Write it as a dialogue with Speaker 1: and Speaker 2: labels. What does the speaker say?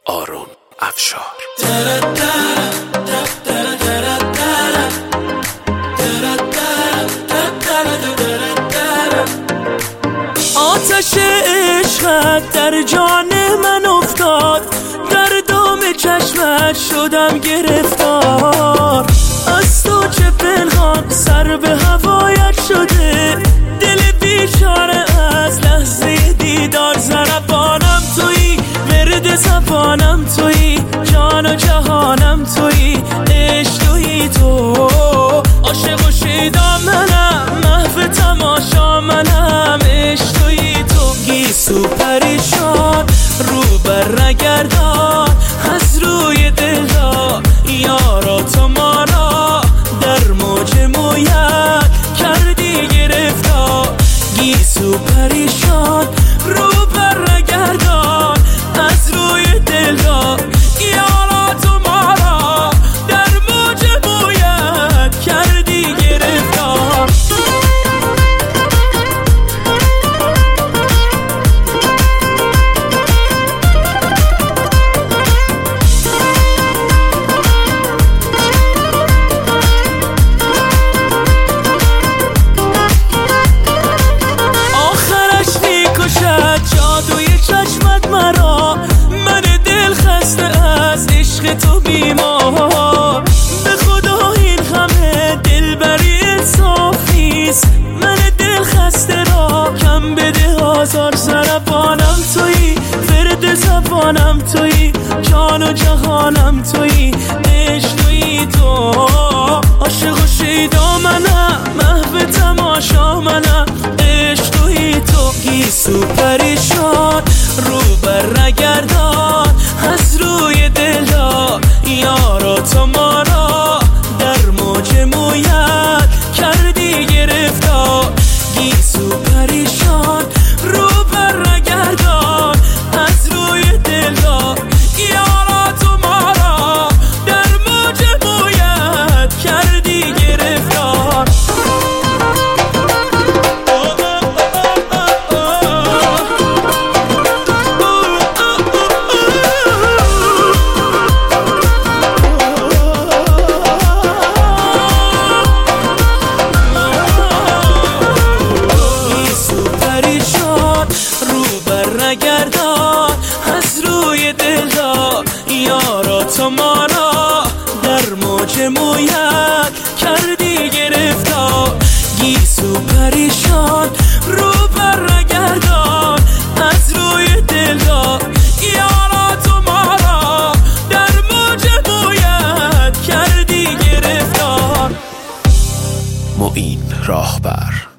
Speaker 1: آرون افشار.
Speaker 2: آتش عشقت در جان من افتاد، در دام چشمت شدم گرفتار. از تو چه پنهان سر به هوایت شده، دل بیچاره از لحظه دیدار. ضربانم تویی، ورد زبانم تویی، جان و جهانم تویی، عشق تویی تو. عاشق و شیدا منم، محو تماشا منم، عشق تویی تو. گیسو پریشان رو بر نگردان، از روی دلدار یارا تو ما را در موج مویت کردی گرفتار. گیسو پریشان رو بر نگردان، از روی دلدار یارا تو ما را در موج مویت کردی گرفتار. جادوی چشمت مرا، من دل خسته از عشق تو بیمار. به خدا این همه دلبری انصاف نیست، من دل خسته را کم بده آزار. ضربانم تویی، ورد زبانم تویی، جان و جهانم تویی، عشق تویی تو. عاشق و شیدا منم، محو تماشا منم، عشق تویی تو. گیسو پریشان رو بر نگردان، از روی دلدار یارا تو ما را در موج مویت کردی گرفتار. گیسو پریشان رو بر نگردان، از روی دلدار یارا تو ما را در موج مویت کردی گرفتار. نگردان، از روی دلدار یارا تو ما را در موج مویت کردی گرفتار. گیسو پریشان رو بر نگردان، از روی دلدار یارا تو ما را در موج مویت کردی گرفتار.
Speaker 1: معین راهبر.